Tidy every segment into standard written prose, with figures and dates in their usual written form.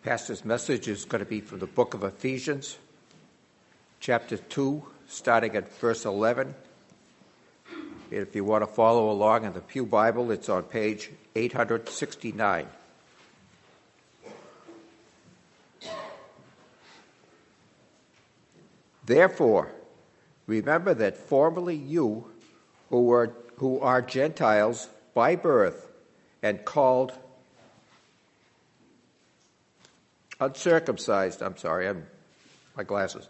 Pastor's message is going to be from the book of Ephesians, chapter 2, starting at verse 11. If you want to follow along in the Pew Bible, it's on page 869. Therefore, remember that formerly you, who are Gentiles by birth and called uncircumcised, my glasses,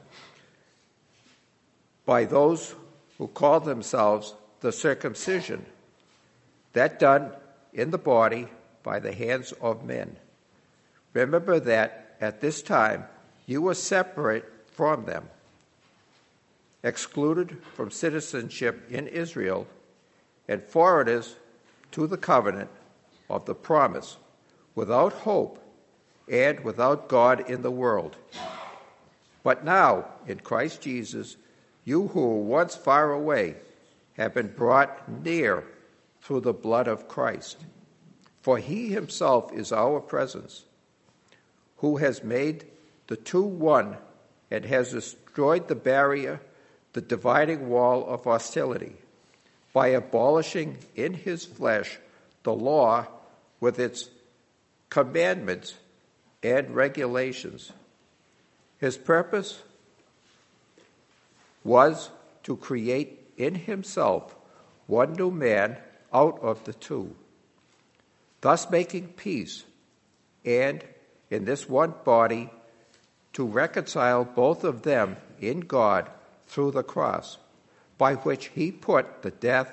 by those who call themselves the circumcision, that done in the body by the hands of men. Remember that at this time you were separate from them, excluded from citizenship in Israel, and foreigners to the covenant of the promise, without hope and without God in the world. But now, in Christ Jesus, you who were once far away have been brought near through the blood of Christ. For he himself is our presence, who has made the two one and has destroyed the barrier, the dividing wall of hostility, by abolishing in his flesh the law with its commandments and regulations. His purpose was to create in himself one new man out of the two, thus making peace, and in this one body to reconcile both of them in God through the cross, by which he put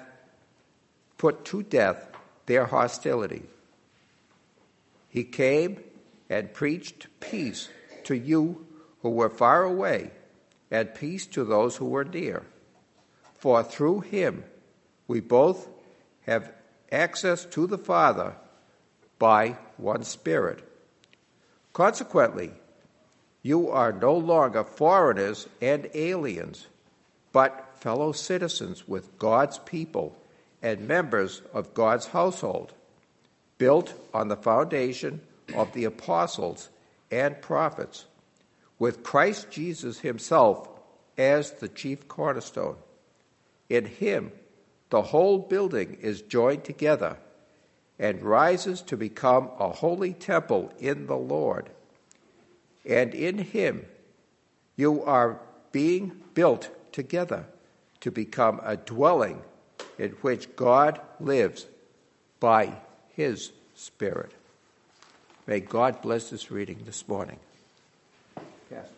to death their hostility. He came and preached peace to you who were far away, and peace to those who were near. For through him we both have access to the Father by one Spirit. Consequently, you are no longer foreigners and aliens, but fellow citizens with God's people and members of God's household, built on the foundation of the apostles and prophets, with Christ Jesus himself as the chief cornerstone. In him, the whole building is joined together and rises to become a holy temple in the Lord. And in him, you are being built together to become a dwelling in which God lives by his Spirit. May God bless this reading this morning. Pastor.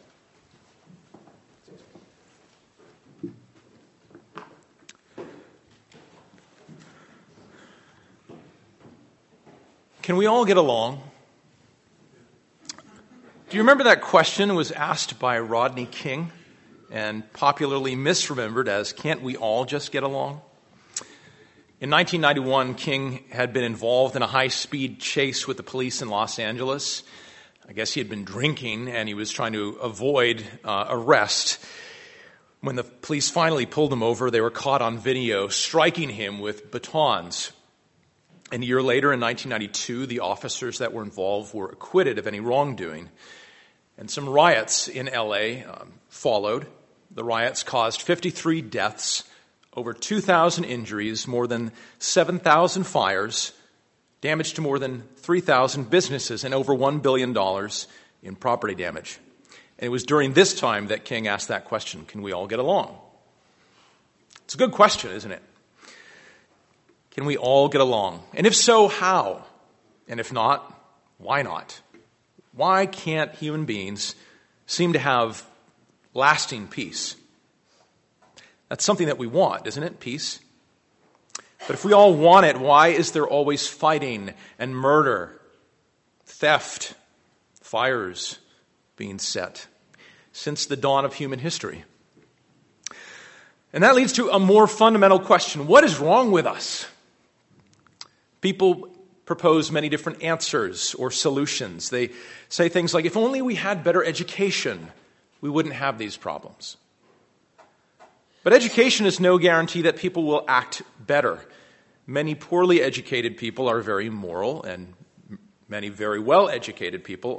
Can we all get along? Do you remember that question was asked by Rodney King and popularly misremembered as, can't we all just get along? In 1991, King had been involved in a high-speed chase with the police in Los Angeles. I guess he had been drinking and he was trying to avoid arrest. When the police finally pulled him over, they were caught on video striking him with batons. And a year later, in 1992, the officers that were involved were acquitted of any wrongdoing. And some riots in L.A. Followed. The riots caused 53 deaths, over 2,000 injuries, more than 7,000 fires, damage to more than 3,000 businesses, and over $1 billion in property damage. And it was during this time that King asked that question, can we all get along? It's a good question, isn't it? Can we all get along? And if so, how? And if not, why not? Why can't human beings seem to have lasting peace? That's something that we want, isn't it? Peace. But if we all want it, why is there always fighting and murder, theft, fires being set since the dawn of human history? And that leads to a more fundamental question. What is wrong with us? People propose many different answers or solutions. They say things like, if only we had better education, we wouldn't have these problems. But education is no guarantee that people will act better. Many poorly educated people are very moral, and many very well-educated people are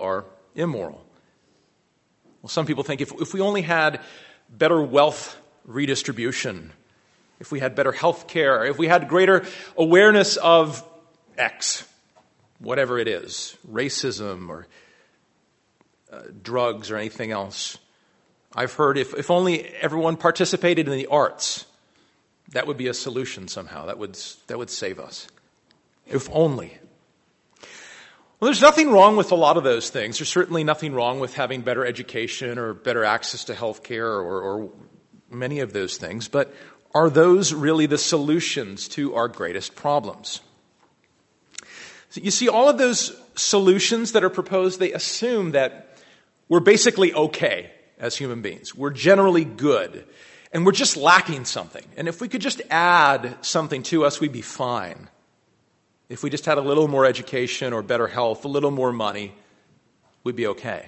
immoral? Well, some people think if we only had better wealth redistribution, if we had better health care, if we had greater awareness of X, whatever it is, racism or drugs or anything else. I've heard if only everyone participated in the arts, that would be a solution somehow. That would save us. If only. Well, there's nothing wrong with a lot of those things. There's certainly nothing wrong with having better education or better access to health care or many of those things. But are those really the solutions to our greatest problems? So you see, all of those solutions that are proposed, they assume that we're basically okay as human beings. We're generally good. And we're just lacking something. And if we could just add something to us, we'd be fine. If we just had a little more education or better health, a little more money, we'd be okay.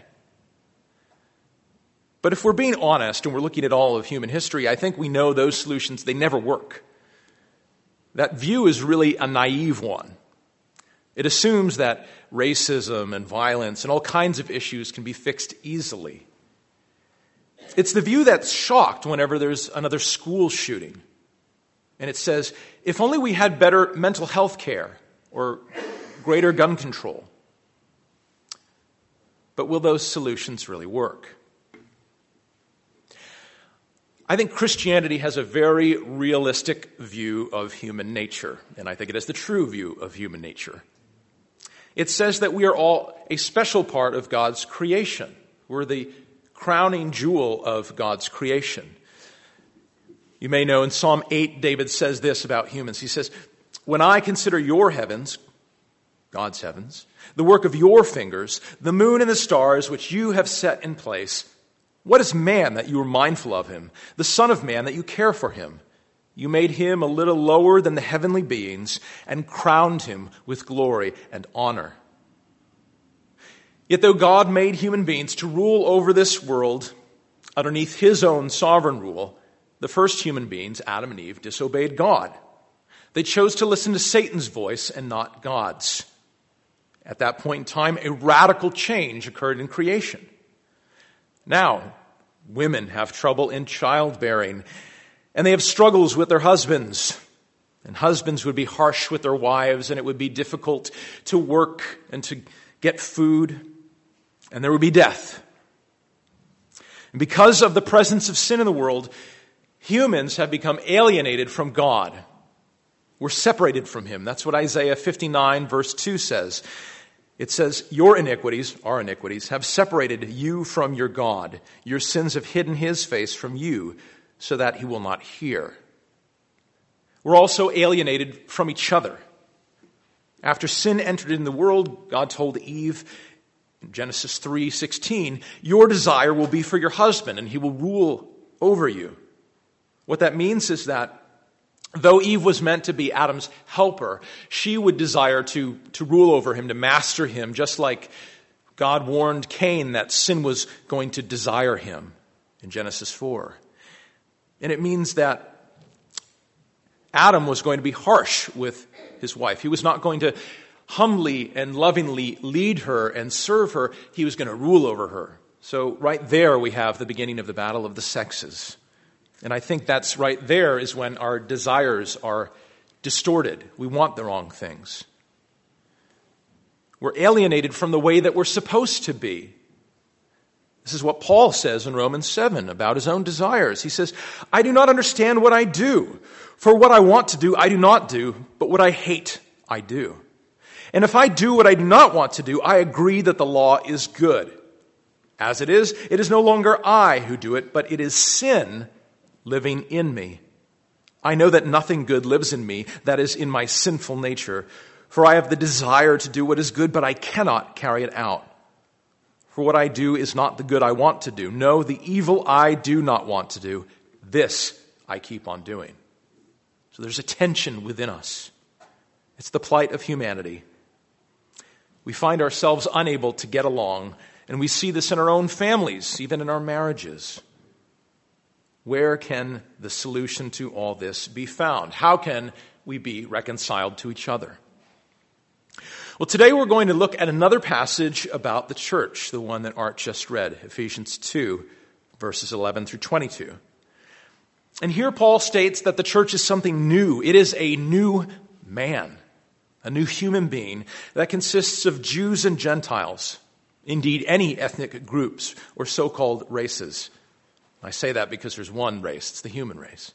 But if we're being honest and we're looking at all of human history, I think we know those solutions, they never work. That view is really a naive one. It assumes that racism and violence and all kinds of issues can be fixed easily. It's the view that's shocked whenever there's another school shooting. And it says, if only we had better mental health care or greater gun control. But will those solutions really work? I think Christianity has a very realistic view of human nature, and I think it is the true view of human nature. It says that we are all a special part of God's creation. We're the crowning jewel of God's creation. You may know in Psalm 8, David says this about humans. He says, when I consider your heavens, God's heavens, the work of your fingers, the moon and the stars which you have set in place, what is man that you are mindful of him, the son of man that you care for him? You made him a little lower than the heavenly beings and crowned him with glory and honor. Yet though God made human beings to rule over this world underneath his own sovereign rule, the first human beings, Adam and Eve, disobeyed God. They chose to listen to Satan's voice and not God's. At that point in time, a radical change occurred in creation. Now, women have trouble in childbearing, and they have struggles with their husbands. And husbands would be harsh with their wives, and it would be difficult to work and to get food, and there would be death. And because of the presence of sin in the world, humans have become alienated from God. We're separated from him. That's what Isaiah 59 verse 2 says. It says, your iniquities, our iniquities, have separated you from your God. Your sins have hidden his face from you so that he will not hear. We're also alienated from each other. After sin entered in the world, God told Eve in Genesis 3:16, your desire will be for your husband and he will rule over you. What that means is that though Eve was meant to be Adam's helper, she would desire to rule over him, to master him, just like God warned Cain that sin was going to desire him in Genesis 4. And it means that Adam was going to be harsh with his wife. He was not going to humbly and lovingly lead her and serve her. He was going to rule over her. So right there we have the beginning of the battle of the sexes. And I think that's right there is when our desires are distorted. We want the wrong things. We're alienated from the way that we're supposed to be. This is what Paul says in Romans 7 about his own desires. He says, I do not understand what I do. For what I want to do, I do not do, but what I hate, I do. And if I do what I do not want to do, I agree that the law is good. As it is no longer I who do it, but it is sin living in me. I know that nothing good lives in me, that is in my sinful nature. For I have the desire to do what is good, but I cannot carry it out. For what I do is not the good I want to do. No, the evil I do not want to do, this I keep on doing. So there's a tension within us. It's the plight of humanity. We find ourselves unable to get along, and we see this in our own families, even in our marriages. Where can the solution to all this be found? How can we be reconciled to each other? Well, today we're going to look at another passage about the church, the one that Art just read, Ephesians 2, verses 11 through 22. And here Paul states that the church is something new. It is a new man, a new human being that consists of Jews and Gentiles, indeed any ethnic groups or so-called races. I say that because there's one race, it's the human race.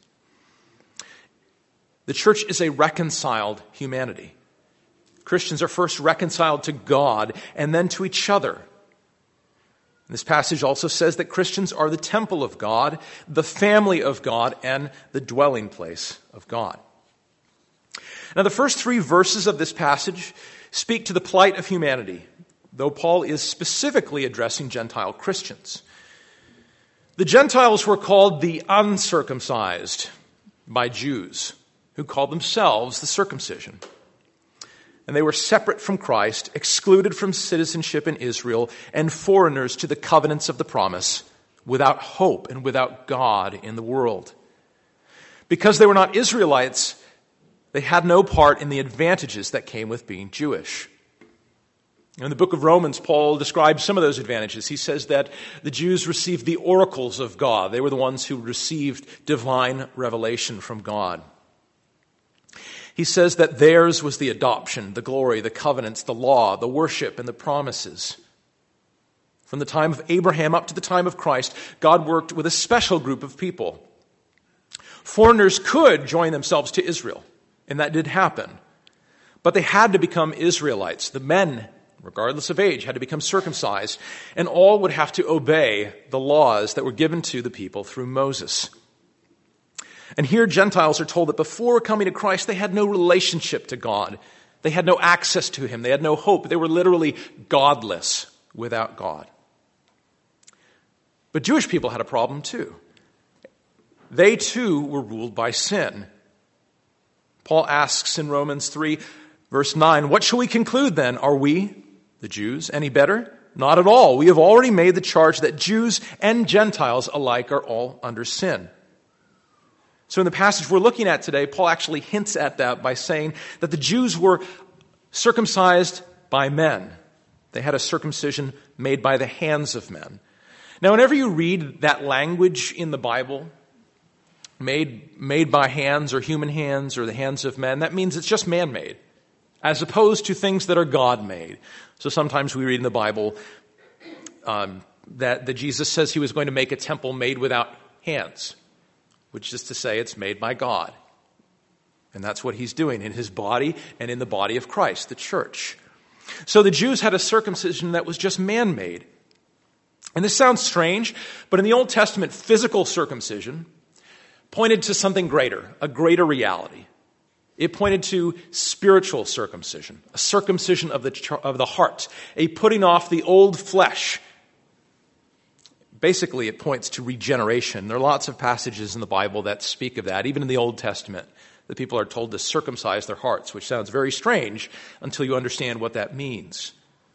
The church is a reconciled humanity. Christians are first reconciled to God and then to each other. This passage also says that Christians are the temple of God, the family of God, and the dwelling place of God. Now, the first 3 verses of this passage speak to the plight of humanity, though Paul is specifically addressing Gentile Christians. The Gentiles were called the uncircumcised by Jews, who called themselves the circumcision. And they were separate from Christ, excluded from citizenship in Israel, and foreigners to the covenants of the promise, without hope and without God in the world. Because they were not Israelites, they had no part in the advantages that came with being Jewish. In the book of Romans, Paul describes some of those advantages. He says that the Jews received the oracles of God. They were the ones who received divine revelation from God. He says that theirs was the adoption, the glory, the covenants, the law, the worship, and the promises. From the time of Abraham up to the time of Christ, God worked with a special group of people. Foreigners could join themselves to Israel, and that did happen. But they had to become Israelites. The men, regardless of age, had to become circumcised, and all would have to obey the laws that were given to the people through Moses. And here Gentiles are told that before coming to Christ, they had no relationship to God. They had no access to Him. They had no hope. They were literally godless without God. But Jewish people had a problem too. They too were ruled by sin. Paul asks in Romans 3, verse 9, "What shall we conclude then? Are we, the Jews, any better? Not at all. We have already made the charge that Jews and Gentiles alike are all under sin." So in the passage we're looking at today, Paul actually hints at that by saying that the Jews were circumcised by men. They had a circumcision made by the hands of men. Now, whenever you read that language in the Bible, made by hands or human hands or the hands of men, that means it's just man-made, as opposed to things that are God-made. So sometimes we read in the Bible that Jesus says He was going to make a temple made without hands, which is to say it's made by God. And that's what He's doing in His body and in the body of Christ, the church. So the Jews had a circumcision that was just man-made. And this sounds strange, but in the Old Testament, physical circumcision pointed to something greater, a greater reality. It pointed to spiritual circumcision, a circumcision of the heart, a putting off the old flesh. Basically, it points to regeneration. There are lots of passages in the Bible that speak of that. Even in the Old Testament, the people are told to circumcise their hearts, which sounds very strange until you understand what that means.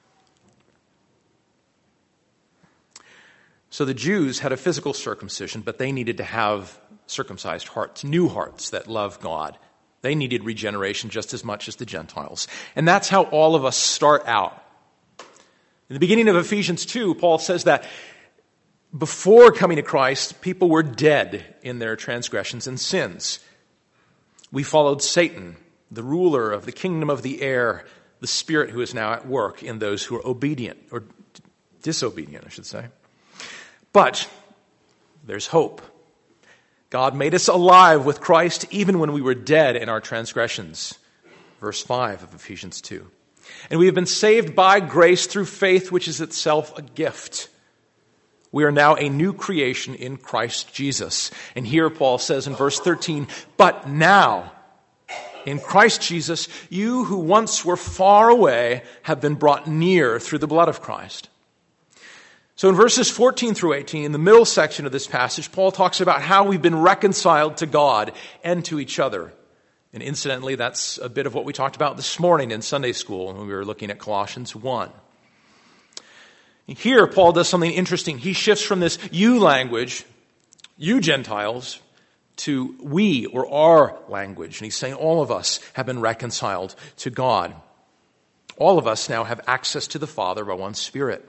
So the Jews had a physical circumcision, but they needed to have circumcised hearts, new hearts that love God. They needed regeneration just as much as the Gentiles. And that's how all of us start out. In the beginning of Ephesians 2, Paul says that before coming to Christ, people were dead in their transgressions and sins. We followed Satan, the ruler of the kingdom of the air, the spirit who is now at work in those who are obedient, or disobedient, I should say. But there's hope. God made us alive with Christ even when we were dead in our transgressions. Verse 5 of Ephesians 2. And we have been saved by grace through faith, which is itself a gift. We are now a new creation in Christ Jesus. And here Paul says in verse 13, "But now, in Christ Jesus, you who once were far away have been brought near through the blood of Christ." So in verses 14 through 18, in the middle section of this passage, Paul talks about how we've been reconciled to God and to each other. And incidentally, that's a bit of what we talked about this morning in Sunday school when we were looking at Colossians 1. Here, Paul does something interesting. He shifts from this you language, you Gentiles, to we or our language. And he's saying all of us have been reconciled to God. All of us now have access to the Father by one Spirit.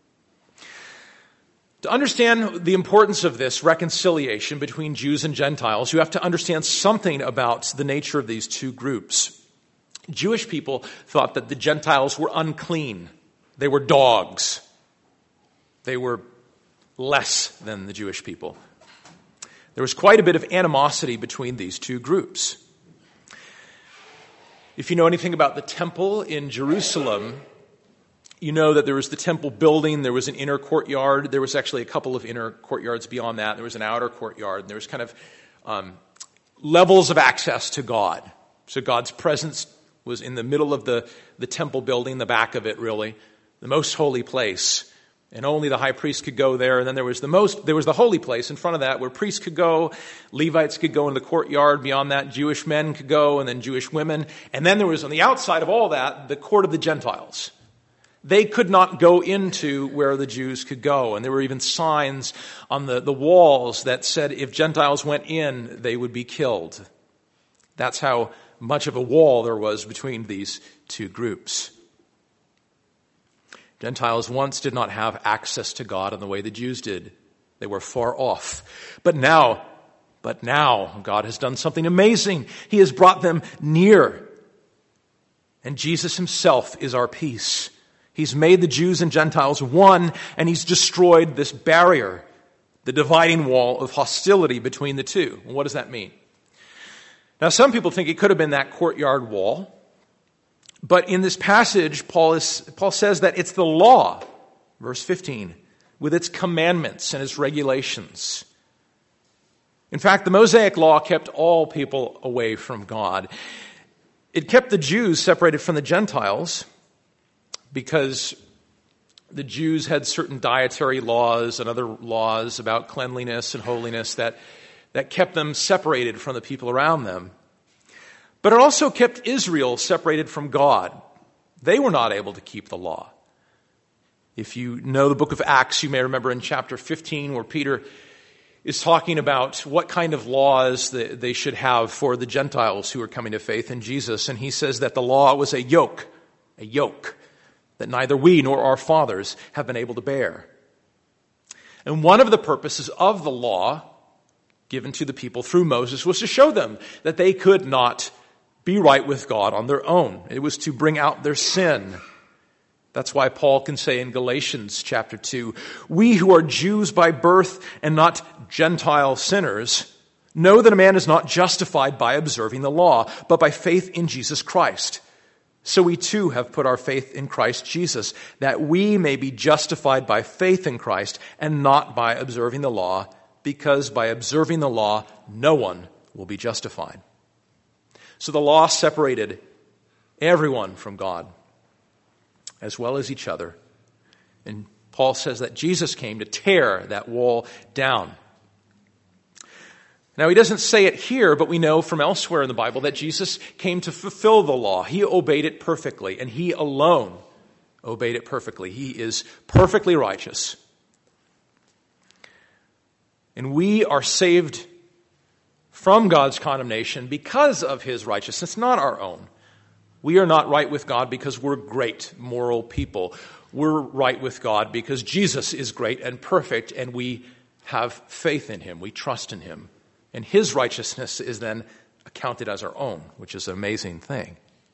To understand the importance of this reconciliation between Jews and Gentiles, you have to understand something about the nature of these two groups. Jewish people thought that the Gentiles were unclean. They were dogs. They were less than the Jewish people. There was quite a bit of animosity between these two groups. If you know anything about the temple in Jerusalem, you know that there was the temple building, there was an inner courtyard, there was actually a couple of inner courtyards beyond that, there was an outer courtyard, and there was kind of levels of access to God. So God's presence was in the middle of the temple building, the back of it really, the most holy place. And only the high priest could go there. And then there was the holy place in front of that where priests could go, Levites could go in the courtyard. Beyond that, Jewish men could go, and then Jewish women. And then there was on the outside of all that, the court of the Gentiles. They could not go into where the Jews could go. And there were even signs on the walls that said if Gentiles went in, they would be killed. That's how much of a wall there was between these two groups. Gentiles once did not have access to God in the way the Jews did. They were far off. But now God has done something amazing. He has brought them near. And Jesus himself is our peace. He's made the Jews and Gentiles one, and he's destroyed this barrier, the dividing wall of hostility between the two. And what does that mean? Now, some people think it could have been that courtyard wall. But in this passage, Paul says that it's the law, verse 15, with its commandments and its regulations. In fact, the Mosaic law kept all people away from God. It kept the Jews separated from the Gentiles because the Jews had certain dietary laws and other laws about cleanliness and holiness that kept them separated from the people around them. But it also kept Israel separated from God. They were not able to keep the law. If you know the book of Acts, you may remember in chapter 15 where Peter is talking about what kind of laws they should have for the Gentiles who are coming to faith in Jesus. And he says that the law was a yoke that neither we nor our fathers have been able to bear. And one of the purposes of the law given to the people through Moses was to show them that they could not be right with God on their own. It was to bring out their sin. That's why Paul can say in Galatians chapter 2, we who are Jews by birth and not Gentile sinners know that a man is not justified by observing the law, but by faith in Jesus Christ. So we too have put our faith in Christ Jesus, that we may be justified by faith in Christ and not by observing the law, because by observing the law, no one will be justified. So the law separated everyone from God, as well as each other. And Paul says that Jesus came to tear that wall down. Now, he doesn't say it here, but we know from elsewhere in the Bible that Jesus came to fulfill the law. He obeyed it perfectly, and he alone obeyed it perfectly. He is perfectly righteous. And we are saved from God's condemnation because of his righteousness, not our own. We are not right with God because we're great moral people. We're right with God because Jesus is great and perfect, and we have faith in him. We trust in him. And his righteousness is then accounted as our own, which is an amazing thing.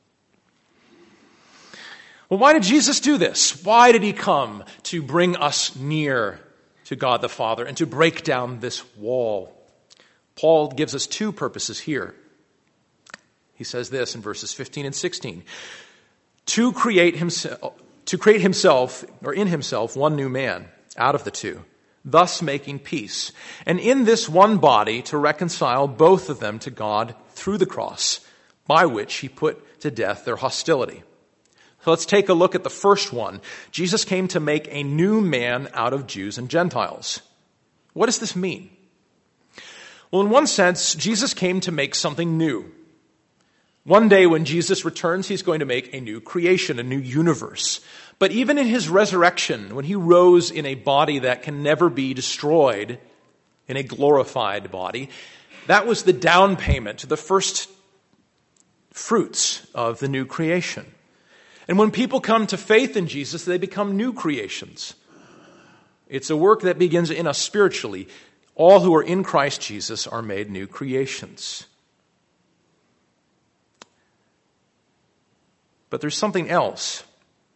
Well, why did Jesus do this? Why did he come to bring us near to God the Father and to break down this wall? Paul gives us two purposes here. He says this in verses 15 and 16. To create himself, or in himself, one new man out of the two, thus making peace, and in this one body to reconcile both of them to God through the cross, by which he put to death their hostility. So let's take a look at the first one. Jesus came to make a new man out of Jews and Gentiles. What does this mean? Well, in one sense, Jesus came to make something new. One day when Jesus returns, he's going to make a new creation, a new universe. But even in his resurrection, when he rose in a body that can never be destroyed, in a glorified body, that was the down payment to the first fruits of the new creation. And when people come to faith in Jesus, they become new creations. It's a work that begins in us spiritually. All who are in Christ Jesus are made new creations. But there's something else.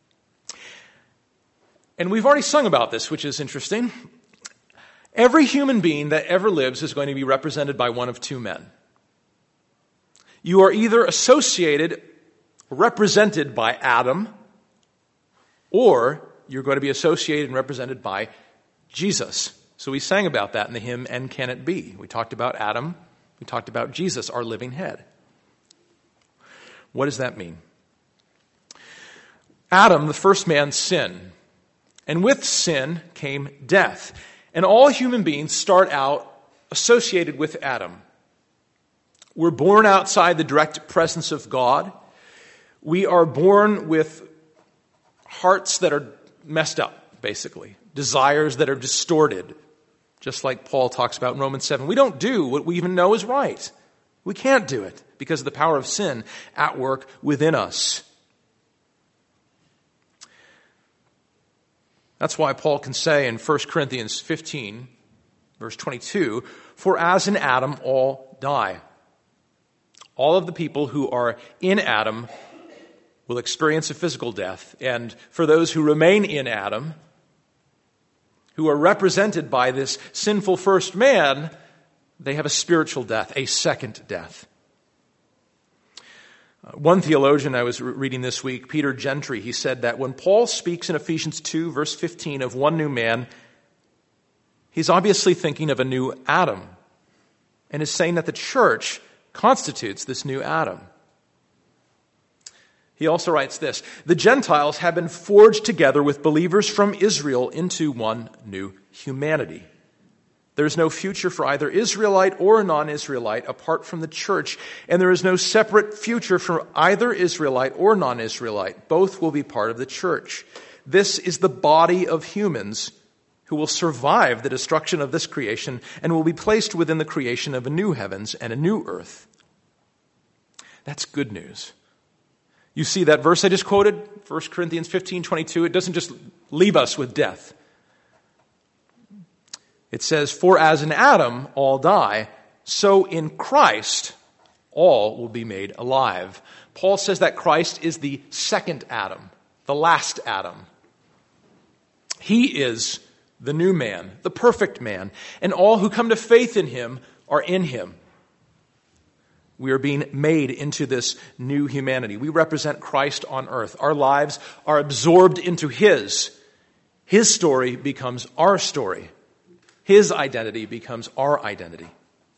And we've already sung about this, which is interesting. Every human being that ever lives is going to be represented by one of two men. You are either associated, represented by Adam, or you're going to be associated and represented by Jesus. So we sang about that in the hymn, And Can It Be? We talked about Adam. We talked about Jesus, our living head. What does that mean? Adam, the first man, sinned. And with sin came death. And all human beings start out associated with Adam. We're born outside the direct presence of God. We are born with hearts that are messed up, basically. Desires that are distorted. Just like Paul talks about in Romans 7. We don't do what we even know is right. We can't do it because of the power of sin at work within us. That's why Paul can say in 1 Corinthians 15, verse 22, for as in Adam all die. All of the people who are in Adam will experience a physical death. And for those who remain in Adam, who are represented by this sinful first man, they have a spiritual death, a second death. One theologian I was reading this week, Peter Gentry, he said that when Paul speaks in Ephesians 2, verse 15, of one new man, he's obviously thinking of a new Adam and is saying that the church constitutes this new Adam. He also writes this, the Gentiles have been forged together with believers from Israel into one new humanity. There is no future for either Israelite or non-Israelite apart from the church, and there is no separate future for either Israelite or non-Israelite. Both will be part of the church. This is the body of humans who will survive the destruction of this creation and will be placed within the creation of a new heavens and a new earth. That's good news. You see that verse I just quoted, 1 Corinthians 15:22, it doesn't just leave us with death. It says, for as in Adam all die, so in Christ all will be made alive. Paul says that Christ is the second Adam, the last Adam. He is the new man, the perfect man, and all who come to faith in him are in him. We are being made into this new humanity. We represent Christ on earth. Our lives are absorbed into his. His story becomes our story. His identity becomes our identity.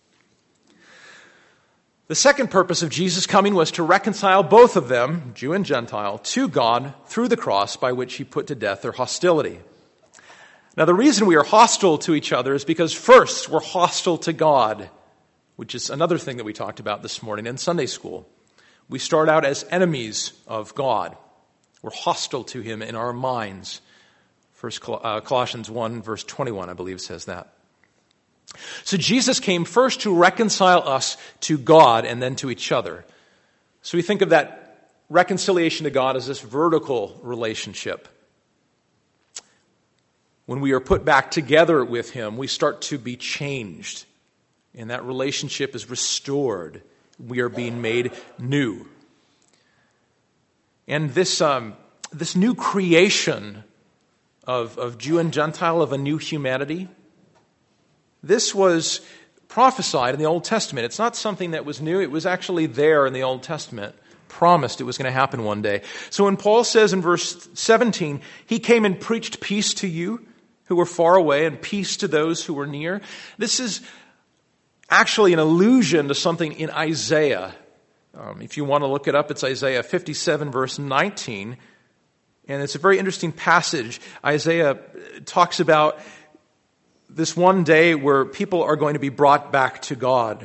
The second purpose of Jesus' coming was to reconcile both of them, Jew and Gentile, to God through the cross by which he put to death their hostility. Now, the reason we are hostile to each other is because first we're hostile to God, which is another thing that we talked about this morning in Sunday school. We start out as enemies of God. We're hostile to him in our minds. Colossians 1, verse 21, I believe, says that. So Jesus came first to reconcile us to God and then to each other. So we think of that reconciliation to God as this vertical relationship. When we are put back together with him, we start to be changed. And that relationship is restored. We are being made new. And this new creation of Jew and Gentile, of a new humanity, this was prophesied in the Old Testament. It's not something that was new. It was actually there in the Old Testament, promised it was going to happen one day. So when Paul says in verse 17, he came and preached peace to you who were far away and peace to those who were near, this is actually an allusion to something in Isaiah. If you want to look it up, it's Isaiah 57, verse 19. And it's a very interesting passage. Isaiah talks about this one day where people are going to be brought back to God.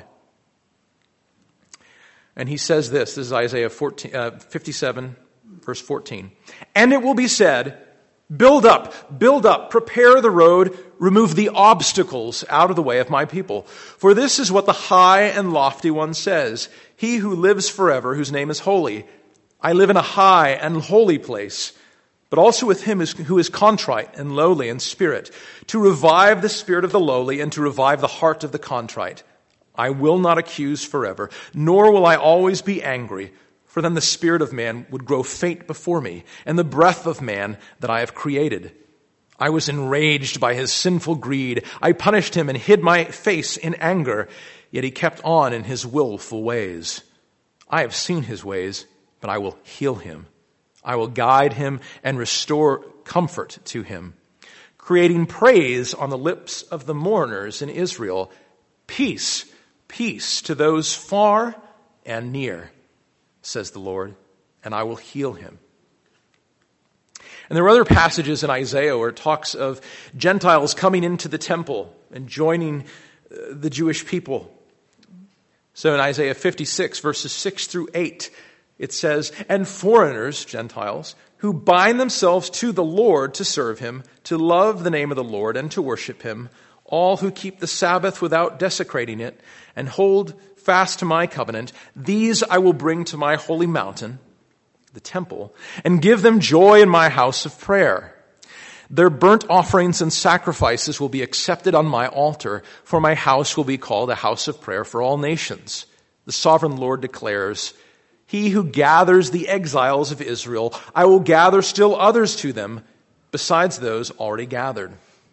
And he says this is Isaiah 57, verse 14. And it will be said, build up, prepare the road, remove the obstacles out of the way of my people. For this is what the high and lofty one says, he who lives forever, whose name is holy. I live in a high and holy place, but also with him who is contrite and lowly in spirit, to revive the spirit of the lowly and to revive the heart of the contrite. I will not accuse forever, nor will I always be angry, for then the spirit of man would grow faint before me, and the breath of man that I have created. I was enraged by his sinful greed. I punished him and hid my face in anger, yet he kept on in his willful ways. I have seen his ways, but I will heal him. I will guide him and restore comfort to him, creating praise on the lips of the mourners in Israel. Peace, peace to those far and near, says the Lord, and I will heal him. And there are other passages in Isaiah where it talks of Gentiles coming into the temple and joining the Jewish people. So in Isaiah 56, verses 6 through 8, it says, and foreigners, Gentiles, who bind themselves to the Lord to serve him, to love the name of the Lord and to worship him, all who keep the Sabbath without desecrating it and hold fast to my covenant, these I will bring to my holy mountain, the temple, and give them joy in my house of prayer. Their burnt offerings and sacrifices will be accepted on my altar, for my house will be called a house of prayer for all nations. The sovereign Lord declares, he who gathers the exiles of Israel, I will gather still others to them, besides those already gathered.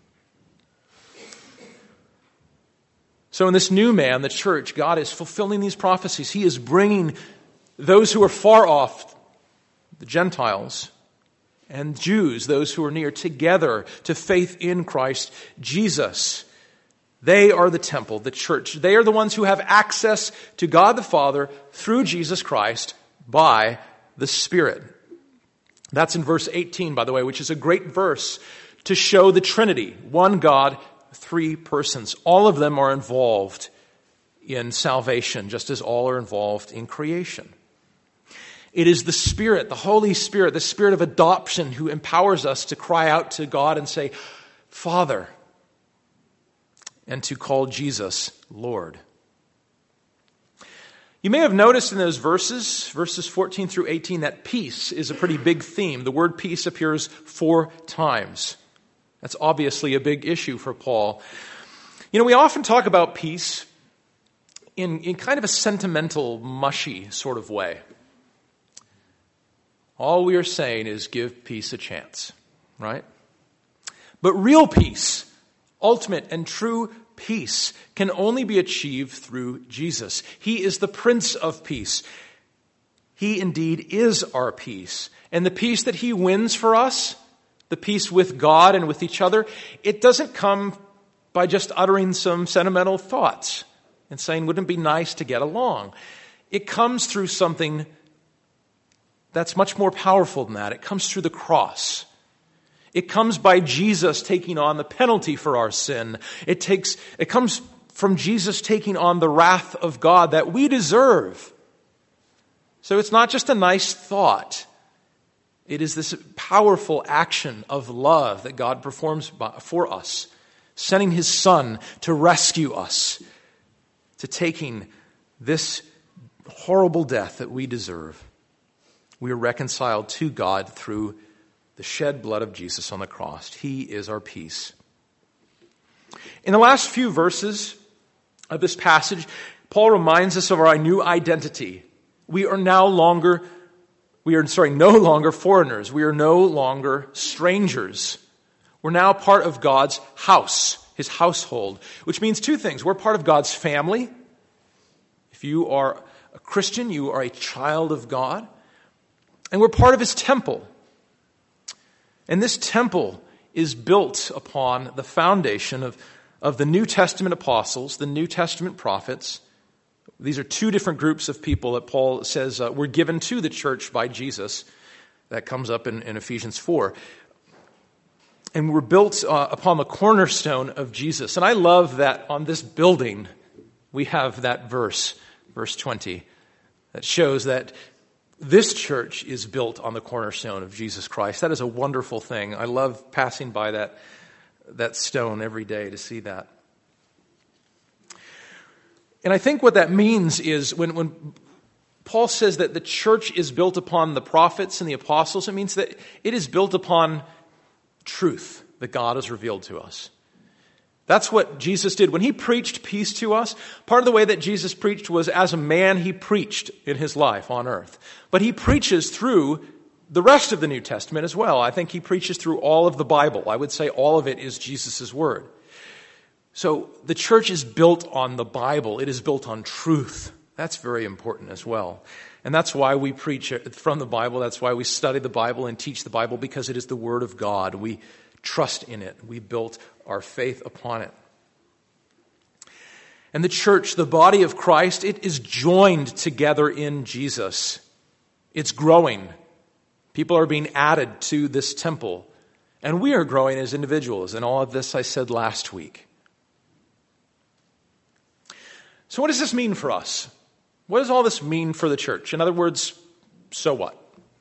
So in this new man, the church, God is fulfilling these prophecies. He is bringing those who are far off, the Gentiles, and Jews, those who are near, together to faith in Christ Jesus. They are the temple, the church. They are the ones who have access to God the Father through Jesus Christ by the Spirit. That's in verse 18, by the way, which is a great verse to show the Trinity. One God, three persons. All of them are involved in salvation, just as all are involved in creation. It is the Spirit, the Holy Spirit, the Spirit of adoption who empowers us to cry out to God and say, Father, and to call Jesus Lord. You may have noticed in those verses 14 through 18, that peace is a pretty big theme. The word peace appears 4 times. That's obviously a big issue for Paul. You know, we often talk about peace in kind of a sentimental, mushy sort of way. All we are saying is give peace a chance, right? But real peace, ultimate and true peace, can only be achieved through Jesus. He is the Prince of Peace. He indeed is our peace. And the peace that he wins for us, the peace with God and with each other, it doesn't come by just uttering some sentimental thoughts and saying, wouldn't it be nice to get along? It comes through something that's much more powerful than that. It comes through the cross. It comes by Jesus taking on the penalty for our sin. It comes from Jesus taking on the wrath of God that we deserve. So it's not just a nice thought. It is this powerful action of love that God performs for us, sending his Son to rescue us, to taking this horrible death that we deserve. We are reconciled to God through the shed blood of Jesus on the cross. He is our peace. In the last few verses of this passage, Paul reminds us of our new identity. We are no longer foreigners. We are no longer strangers. We're now part of God's house, his household, which means 2 things. We're part of God's family. If you are a Christian, you are a child of God. And we're part of his temple. And this temple is built upon the foundation of the New Testament apostles, the New Testament prophets. These are 2 different groups of people that Paul says were given to the church by Jesus. That comes up in Ephesians 4. And we're built upon the cornerstone of Jesus. And I love that on this building we have that verse 20, that shows that this church is built on the cornerstone of Jesus Christ. That is a wonderful thing. I love passing by that stone every day to see that. And I think what that means is when Paul says that the church is built upon the prophets and the apostles, it means that it is built upon truth that God has revealed to us. That's what Jesus did. When he preached peace to us, part of the way that Jesus preached was as a man he preached in his life on earth. But he preaches through the rest of the New Testament as well. I think he preaches through all of the Bible. I would say all of it is Jesus' word. So the church is built on the Bible. It is built on truth. That's very important as well. And that's why we preach from the Bible. That's why we study the Bible and teach the Bible, because it is the Word of God. We trust in it. We built our faith upon it. And the church, the body of Christ, it is joined together in Jesus. It's growing. People are being added to this temple. And we are growing as individuals. And all of this I said last week. So what does this mean for us? What does all this mean for the church? In other words, so what?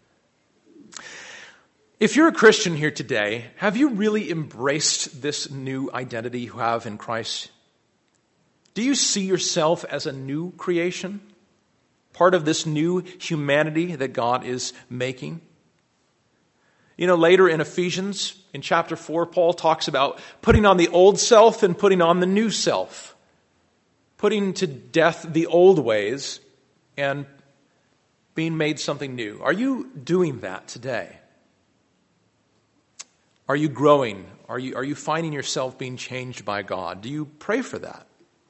If you're a Christian here today, have you really embraced this new identity you have in Christ? Do you see yourself as a new creation? Part of this new humanity that God is making? You know, later in Ephesians, in chapter 4, Paul talks about putting on the old self and putting on the new self. Putting to death the old ways and being made something new. Are you doing that today? Are you growing? Are you finding yourself being changed by God? Do you pray for that?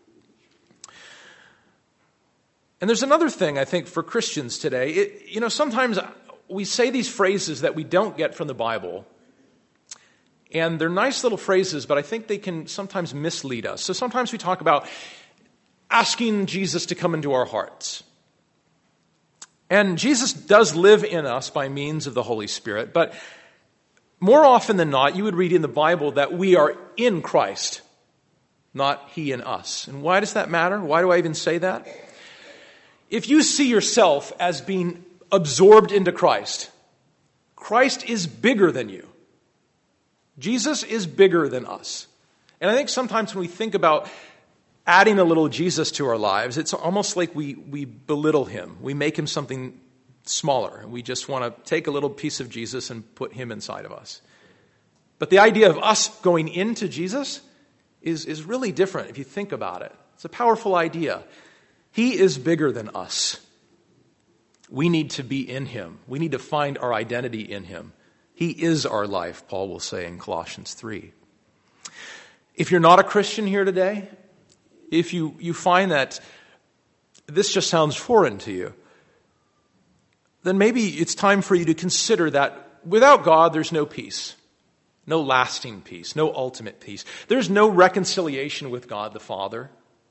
And there's another thing, I think, for Christians today. Sometimes we say these phrases that we don't get from the Bible. And they're nice little phrases, but I think they can sometimes mislead us. So sometimes we talk about asking Jesus to come into our hearts. And Jesus does live in us by means of the Holy Spirit, but more often than not, you would read in the Bible that we are in Christ, not He in us. And why does that matter? Why do I even say that? If you see yourself as being absorbed into Christ, Christ is bigger than you. Jesus is bigger than us. And I think sometimes when we think about adding a little Jesus to our lives, it's almost like we belittle Him. We make Him something smaller. We just want to take a little piece of Jesus and put Him inside of us. But the idea of us going into Jesus is really different if you think about it. It's a powerful idea. He is bigger than us. We need to be in Him. We need to find our identity in Him. He is our life, Paul will say in Colossians 3. If you're not a Christian here today, if you find that this just sounds foreign to you, then maybe it's time for you to consider that without God, there's no peace, no lasting peace, no ultimate peace. There's no reconciliation with God the Father.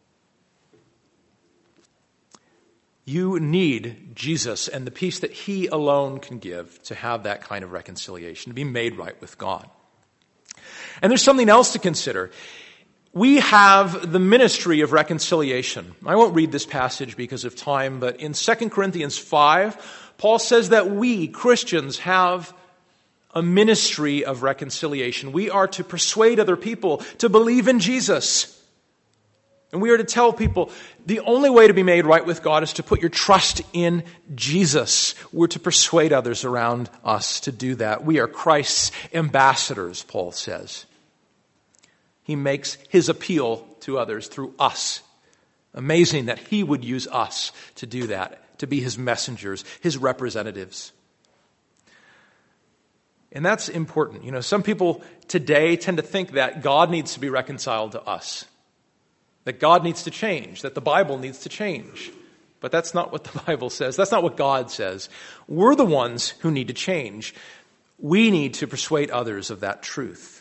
You need Jesus and the peace that He alone can give to have that kind of reconciliation, to be made right with God. And there's something else to consider. We have the ministry of reconciliation. I won't read this passage because of time, but in 2 Corinthians 5, Paul says that we, Christians, have a ministry of reconciliation. We are to persuade other people to believe in Jesus. And we are to tell people the only way to be made right with God is to put your trust in Jesus. We're to persuade others around us to do that. We are Christ's ambassadors, Paul says. He makes His appeal to others through us. Amazing that He would use us to do that, to be His messengers, His representatives. And that's important. You know, some people today tend to think that God needs to be reconciled to us, that God needs to change, that the Bible needs to change. But that's not what the Bible says. That's not what God says. We're the ones who need to change. We need to persuade others of that truth.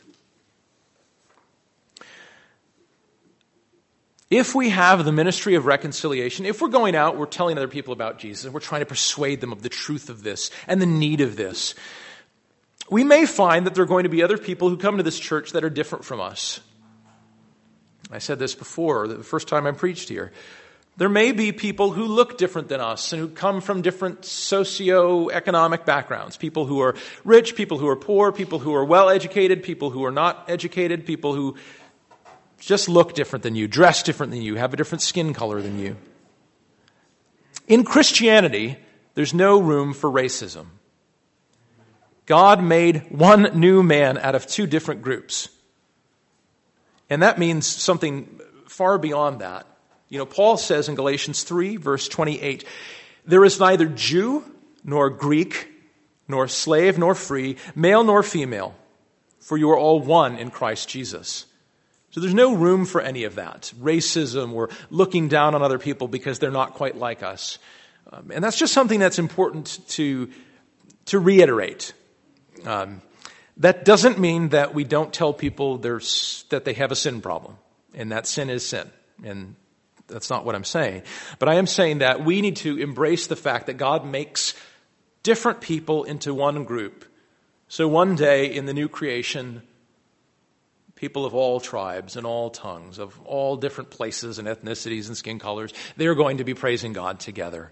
If we have the ministry of reconciliation, if we're going out, we're telling other people about Jesus, and we're trying to persuade them of the truth of this and the need of this, we may find that there are going to be other people who come to this church that are different from us. I said this before, the first time I preached here. There may be people who look different than us and who come from different socioeconomic backgrounds. People who are rich, people who are poor, people who are well-educated, people who are not educated, people who just look different than you, dress different than you, have a different skin color than you. In Christianity, there's no room for racism. God made one new man out of two different groups. And that means something far beyond that. Paul says in Galatians 3, verse 28, there is neither Jew nor Greek, nor slave nor free, male nor female, for you are all one in Christ Jesus. So there's no room for any of that. Racism or looking down on other people because they're not quite like us. And that's just something that's important to reiterate. That doesn't mean that we don't tell people that they have a sin problem, and that sin is sin. And that's not what I'm saying. But I am saying that we need to embrace the fact that God makes different people into one group. So one day in the new creation, people of all tribes and all tongues, of all different places and ethnicities and skin colors, they're going to be praising God together.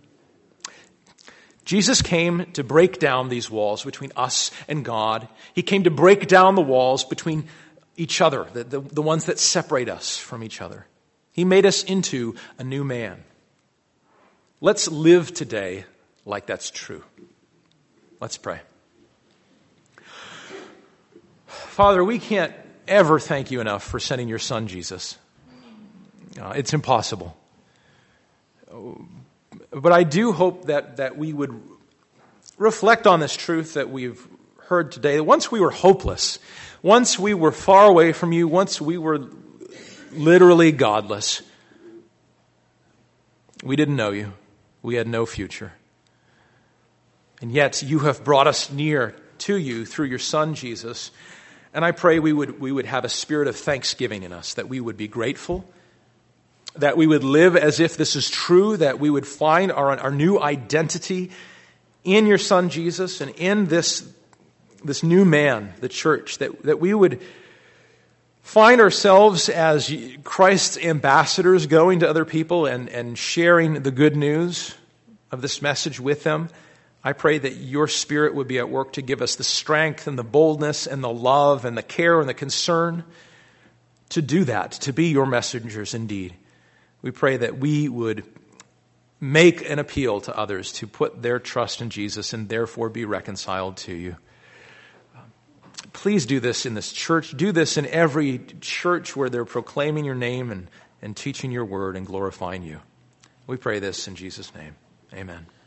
Jesus came to break down these walls between us and God. He came to break down the walls between each other, the ones that separate us from each other. He made us into a new man. Let's live today like that's true. Let's pray. Father, we can't ever thank you enough for sending your son, Jesus. It's impossible. But I do hope that we would reflect on this truth that we've heard today. Once we were hopeless, once we were far away from you, once we were literally godless, we didn't know you. We had no future. And yet you have brought us near to you through your son, Jesus. And I pray we would have a spirit of thanksgiving in us, that we would be grateful, that we would live as if this is true, that we would find our new identity in your son, Jesus, and in this new man, the church, that we would find ourselves as Christ's ambassadors going to other people and sharing the good news of this message with them. I pray that your Spirit would be at work to give us the strength and the boldness and the love and the care and the concern to do that, to be your messengers indeed. We pray that we would make an appeal to others to put their trust in Jesus and therefore be reconciled to you. Please do this in this church. Do this in every church where they're proclaiming your name and teaching your word and glorifying you. We pray this in Jesus' name. Amen.